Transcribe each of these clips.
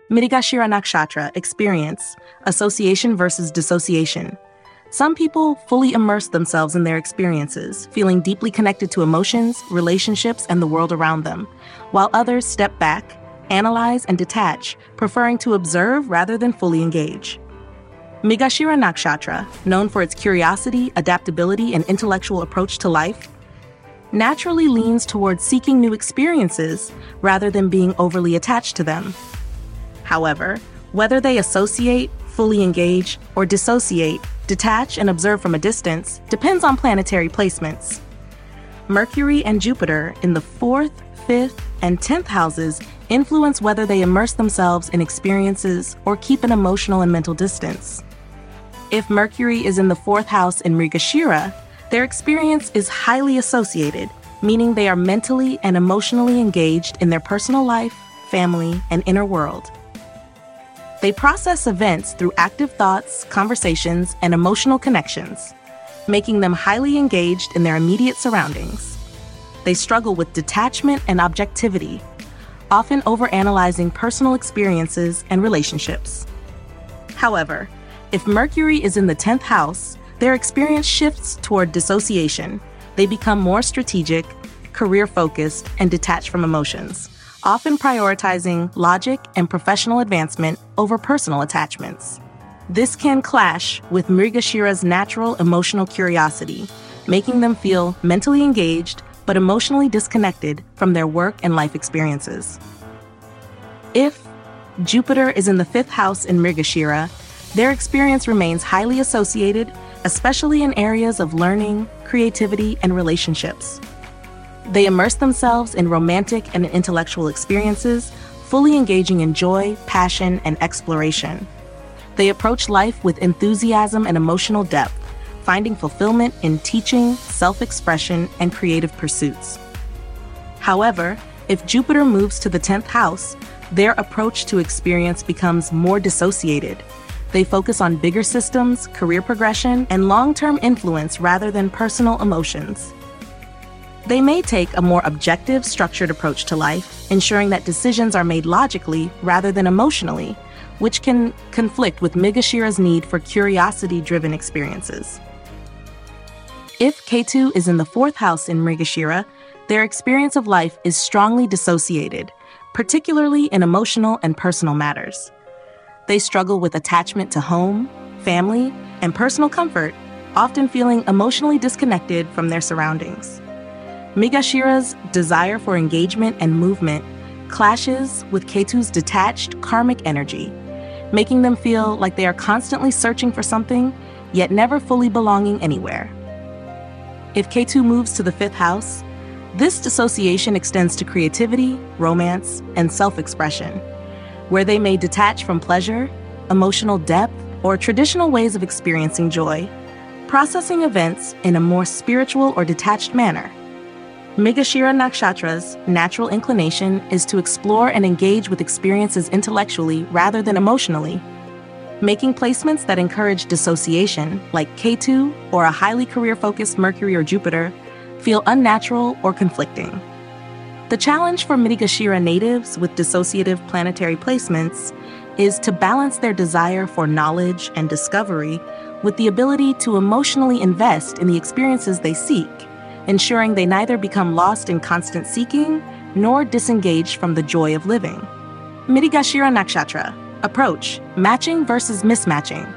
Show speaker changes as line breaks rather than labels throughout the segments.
Mrigashira Nakshatra experience association versus dissociation. Some people fully immerse themselves in their experiences, feeling deeply connected to emotions, relationships, and the world around them, while others step back, analyze, and detach, preferring to observe rather than fully engage. Mrigashira Nakshatra, known for its curiosity, adaptability, and intellectual approach to life, naturally leans towards seeking new experiences rather than being overly attached to them. However, whether they associate, fully engage, or dissociate, detach, and observe from a distance depends on planetary placements. Mercury and Jupiter in the 4th, 5th, and 10th houses influence whether they immerse themselves in experiences or keep an emotional and mental distance. If Mercury is in the 4th house in Mrigashira, their experience is highly associated, meaning they are mentally and emotionally engaged in their personal life, family, and inner world. They process events through active thoughts, conversations, and emotional connections, making them highly engaged in their immediate surroundings. They struggle with detachment and objectivity, often overanalyzing personal experiences and relationships. However, if Mercury is in the 10th house, their experience shifts toward dissociation. They become more strategic, career-focused, and detached from emotions, often prioritizing logic and professional advancement over personal attachments. This can clash with Mrigashira's natural emotional curiosity, making them feel mentally engaged but emotionally disconnected from their work and life experiences. If Jupiter is in the 5th house in Mrigashira, their experience remains highly associated, especially in areas of learning, creativity, and relationships. They immerse themselves in romantic and intellectual experiences, fully engaging in joy, passion, and exploration. They approach life with enthusiasm and emotional depth, finding fulfillment in teaching, self-expression, and creative pursuits. However, if Jupiter moves to the 10th house, their approach to experience becomes more dissociated. They focus on bigger systems, career progression, and long-term influence rather than personal emotions. They may take a more objective, structured approach to life, ensuring that decisions are made logically rather than emotionally, which can conflict with Mrigashira's need for curiosity-driven experiences. If Ketu is in the 4th house in Mrigashira, their experience of life is strongly dissociated, particularly in emotional and personal matters. They struggle with attachment to home, family, and personal comfort, often feeling emotionally disconnected from their surroundings. Mrigashira's desire for engagement and movement clashes with Ketu's detached, karmic energy, making them feel like they are constantly searching for something, yet never fully belonging anywhere. If Ketu moves to the 5th house, this dissociation extends to creativity, romance, and self-expression, where they may detach from pleasure, emotional depth, or traditional ways of experiencing joy, processing events in a more spiritual or detached manner. Mrigashira Nakshatra's natural inclination is to explore and engage with experiences intellectually rather than emotionally, making placements that encourage dissociation, like Ketu or a highly career-focused Mercury or Jupiter, feel unnatural or conflicting. The challenge for Mrigashira natives with dissociative planetary placements is to balance their desire for knowledge and discovery with the ability to emotionally invest in the experiences they seek, ensuring they neither become lost in constant seeking nor disengaged from the joy of living. Mrigashira Nakshatra. Approach: matching versus mismatching.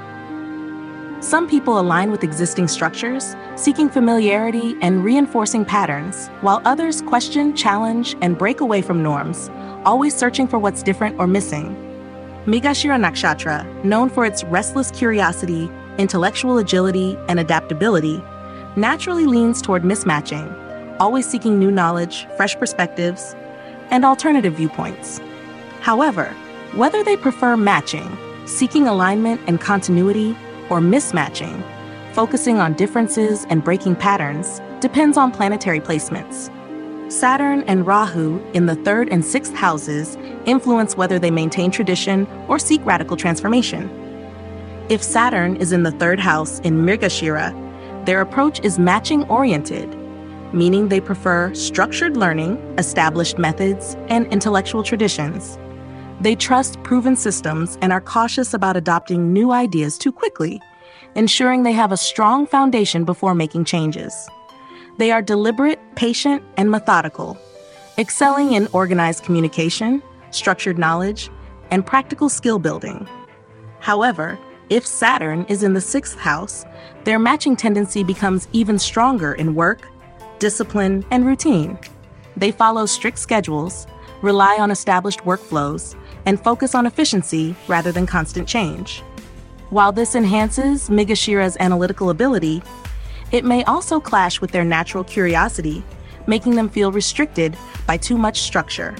Some people align with existing structures, seeking familiarity and reinforcing patterns, while others question, challenge, and break away from norms, always searching for what's different or missing. Mrigashira Nakshatra, known for its restless curiosity, intellectual agility, and adaptability, naturally leans toward mismatching, always seeking new knowledge, fresh perspectives, and alternative viewpoints. However, whether they prefer matching, seeking alignment and continuity, or mismatching, focusing on differences and breaking patterns, depends on planetary placements. Saturn and Rahu in the 3rd and 6th houses influence whether they maintain tradition or seek radical transformation. If Saturn is in the 3rd house in Mrigashira, their approach is matching-oriented, meaning they prefer structured learning, established methods, and intellectual traditions. They trust proven systems and are cautious about adopting new ideas too quickly, ensuring they have a strong foundation before making changes. They are deliberate, patient, and methodical, excelling in organized communication, structured knowledge, and practical skill building. However, if Saturn is in the sixth house, their matching tendency becomes even stronger in work, discipline, and routine. They follow strict schedules, rely on established workflows, and focus on efficiency rather than constant change. While this enhances Mrigashira's analytical ability, it may also clash with their natural curiosity, making them feel restricted by too much structure.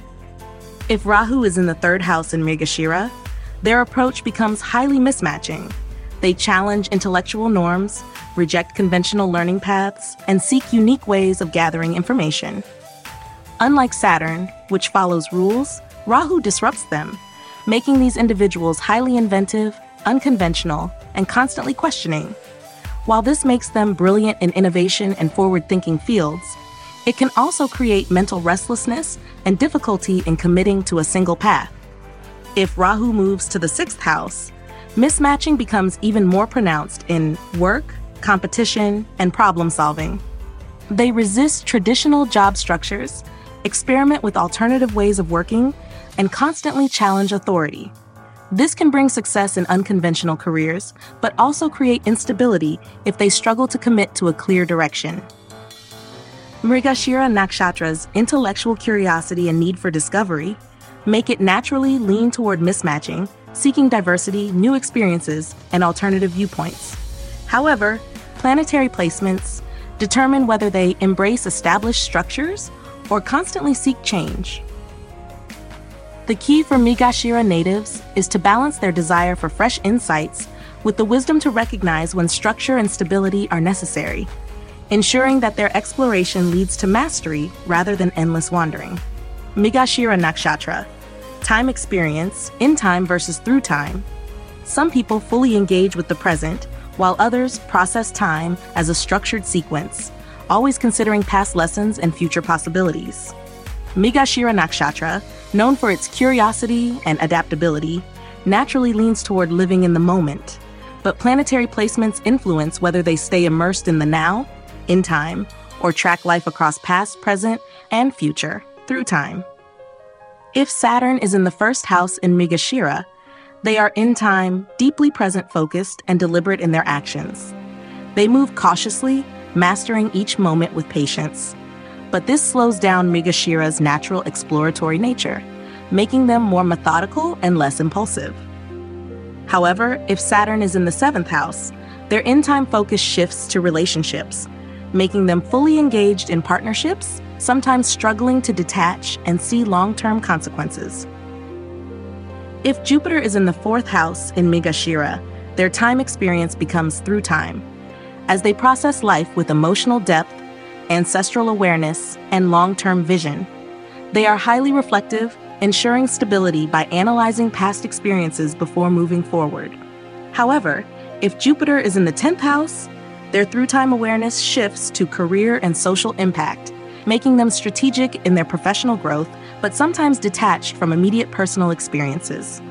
If Rahu is in the third house in Mrigashira, their approach becomes highly mismatching. They challenge intellectual norms, reject conventional learning paths, and seek unique ways of gathering information. Unlike Saturn, which follows rules, Rahu disrupts them, making these individuals highly inventive, unconventional, and constantly questioning. While this makes them brilliant in innovation and forward-thinking fields, it can also create mental restlessness and difficulty in committing to a single path. If Rahu moves to the sixth house, mismatching becomes even more pronounced in work, competition, and problem solving. They resist traditional job structures, experiment with alternative ways of working, and constantly challenge authority. This can bring success in unconventional careers, but also create instability if they struggle to commit to a clear direction. Mrigashira Nakshatra's intellectual curiosity and need for discovery make it naturally lean toward mismatching, seeking diversity, new experiences, and alternative viewpoints. However, planetary placements determine whether they embrace established structures or constantly seek change. The key for Mrigashira natives is to balance their desire for fresh insights with the wisdom to recognize when structure and stability are necessary, ensuring that their exploration leads to mastery rather than endless wandering. Mrigashira Nakshatra, time experience, in time versus through time. Some people fully engage with the present, while others process time as a structured sequence, always considering past lessons and future possibilities. Mrigashira Nakshatra, known for its curiosity and adaptability, naturally leans toward living in the moment, but planetary placements influence whether they stay immersed in the now, in time, or track life across past, present, and future, through time. If Saturn is in the first house in Mrigashira, they are in time, deeply present-focused, and deliberate in their actions. They move cautiously, mastering each moment with patience. But this slows down Mrigashira's natural exploratory nature, making them more methodical and less impulsive. However, if Saturn is in the seventh house, their in-time focus shifts to relationships, making them fully engaged in partnerships, sometimes struggling to detach and see long-term consequences. If Jupiter is in the fourth house in Mrigashira, their time experience becomes through time, as they process life with emotional depth, ancestral awareness, and long-term vision. They are highly reflective, ensuring stability by analyzing past experiences before moving forward. However, if Jupiter is in the 10th house, their through-time awareness shifts to career and social impact, making them strategic in their professional growth, but sometimes detached from immediate personal experiences.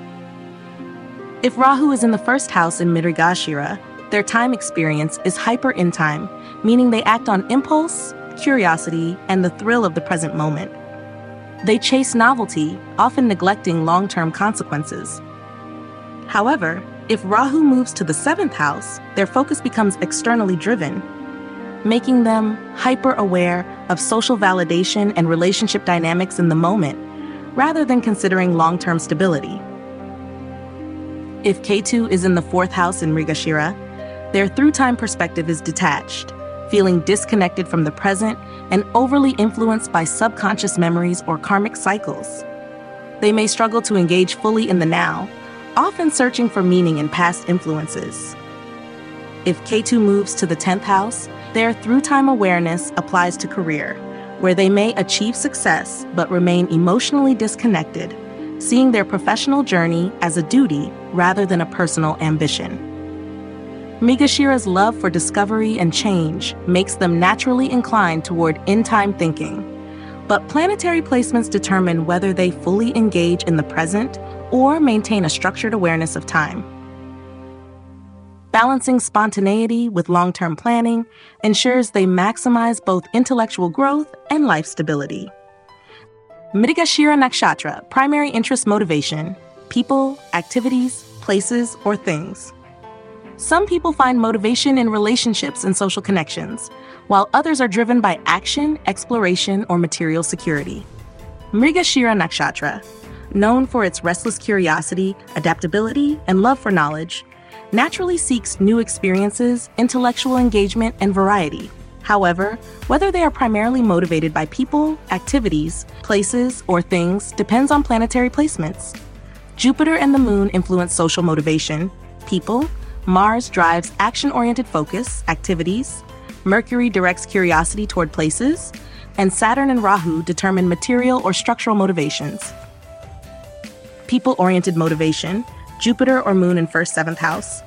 If Rahu is in the first house in Mrigashira, their time experience is hyper in time, meaning they act on impulse, curiosity, and the thrill of the present moment. They chase novelty, often neglecting long-term consequences. However, if Rahu moves to the seventh house, their focus becomes externally driven, making them hyper-aware of social validation and relationship dynamics in the moment, rather than considering long-term stability. If Ketu is in the fourth house in Mrigashira, their through-time perspective is detached, feeling disconnected from the present and overly influenced by subconscious memories or karmic cycles. They may struggle to engage fully in the now, often searching for meaning in past influences. If Ketu moves to the 10th house, their through-time awareness applies to career, where they may achieve success but remain emotionally disconnected, seeing their professional journey as a duty rather than a personal ambition. Mrigashira's love for discovery and change makes them naturally inclined toward in-time thinking, But planetary placements determine whether they fully engage in the present or maintain a structured awareness of time. Balancing spontaneity with long-term planning ensures they maximize both intellectual growth and life stability. Mrigashira Nakshatra, primary interest motivation, people, activities, places, or things. Some people find motivation in relationships and social connections, while others are driven by action, exploration, or material security. Mrigashira Nakshatra, known for its restless curiosity, adaptability, and love for knowledge, naturally seeks new experiences, intellectual engagement, and variety. However, whether they are primarily motivated by people, activities, places, or things depends on planetary placements. Jupiter and the Moon influence social motivation, people, Mars drives action-oriented focus, activities, Mercury directs curiosity toward places, and Saturn and Rahu determine material or structural motivations. People-oriented motivation, Jupiter or Moon in 1st, 7th house.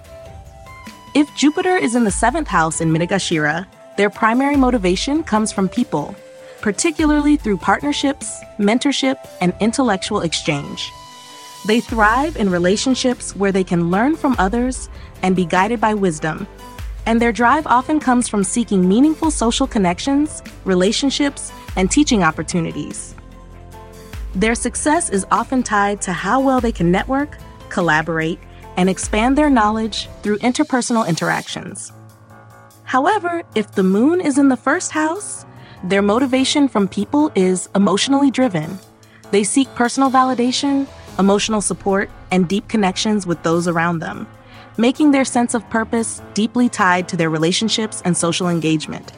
If Jupiter is in the 7th house in Mrigashira, their primary motivation comes from people, particularly through partnerships, mentorship, and intellectual exchange. They thrive in relationships where they can learn from others and be guided by wisdom, and their drive often comes from seeking meaningful social connections, relationships, and teaching opportunities. Their success is often tied to how well they can network, collaborate, and expand their knowledge through interpersonal interactions. However, if the Moon is in the 1st house, their motivation from people is emotionally driven. They seek personal validation, emotional support, and deep connections with those around them, making their sense of purpose deeply tied to their relationships and social engagement.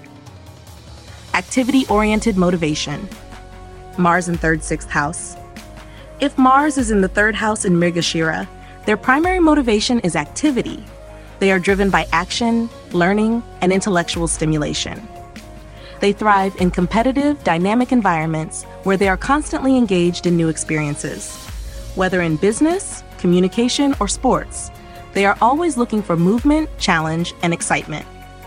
Activity-oriented motivation. Mars in 3rd, 6th house. If Mars is in the 3rd house in Mrigashira, their primary motivation is activity. They are driven by action, learning, and intellectual stimulation. They thrive in competitive, dynamic environments where they are constantly engaged in new experiences. Whether in business, communication, or sports, they are always looking for movement, challenge, and excitement.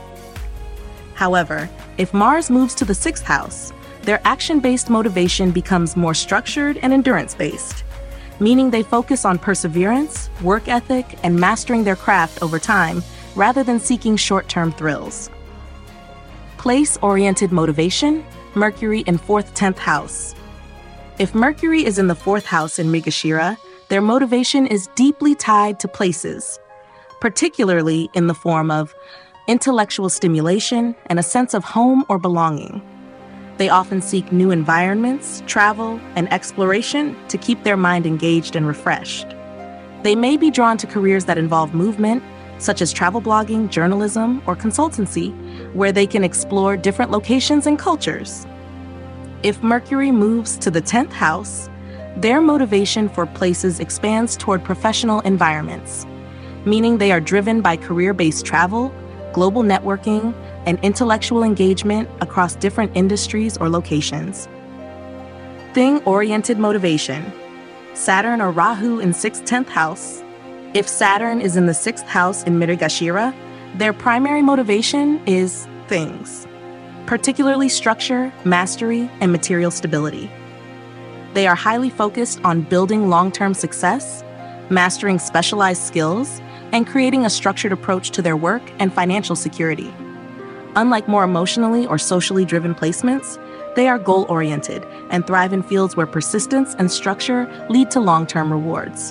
However, if Mars moves to the 6th house, their action-based motivation becomes more structured and endurance-based, meaning they focus on perseverance, work ethic, and mastering their craft over time rather than seeking short-term thrills. Place-oriented motivation, Mercury in 4th, 10th house. If Mercury is in the 4th house in Mrigashira, their motivation is deeply tied to places, particularly in the form of intellectual stimulation and a sense of home or belonging. They often seek new environments, travel, and exploration to keep their mind engaged and refreshed. They may be drawn to careers that involve movement, such as travel blogging, journalism, or consultancy, where they can explore different locations and cultures. If Mercury moves to the 10th house, their motivation for places expands toward professional environments, meaning they are driven by career-based travel, global networking, and intellectual engagement across different industries or locations. Thing-oriented motivation. Saturn or Rahu in 6th, 10th house. If Saturn is in the 6th house in Mrigashira, their primary motivation is things, particularly structure, mastery, and material stability. They are highly focused on building long-term success, mastering specialized skills, and creating a structured approach to their work and financial security. Unlike more emotionally or socially driven placements, they are goal-oriented and thrive in fields where persistence and structure lead to long-term rewards.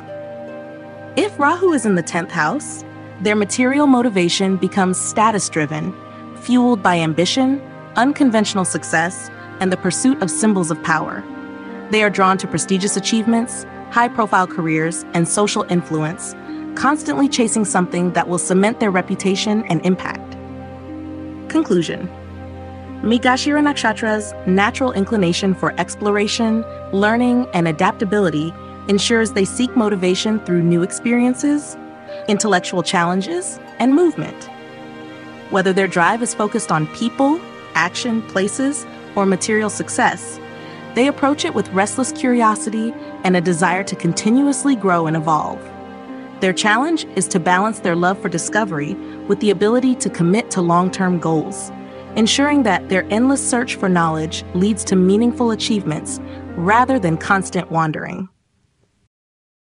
If Rahu is in the 10th house, their material motivation becomes status-driven, fueled by ambition, unconventional success, and the pursuit of symbols of power. They are drawn to prestigious achievements, high-profile careers, and social influence, constantly chasing something that will cement their reputation and impact. Conclusion. Mrigashira Nakshatra's natural inclination for exploration, learning, and adaptability ensures they seek motivation through new experiences, intellectual challenges, and movement. Whether their drive is focused on people, action, places, or material success, they approach it with restless curiosity and a desire to continuously grow and evolve. Their challenge is to balance their love for discovery with the ability to commit to long-term goals, ensuring that their endless search for knowledge leads to meaningful achievements rather than constant wandering.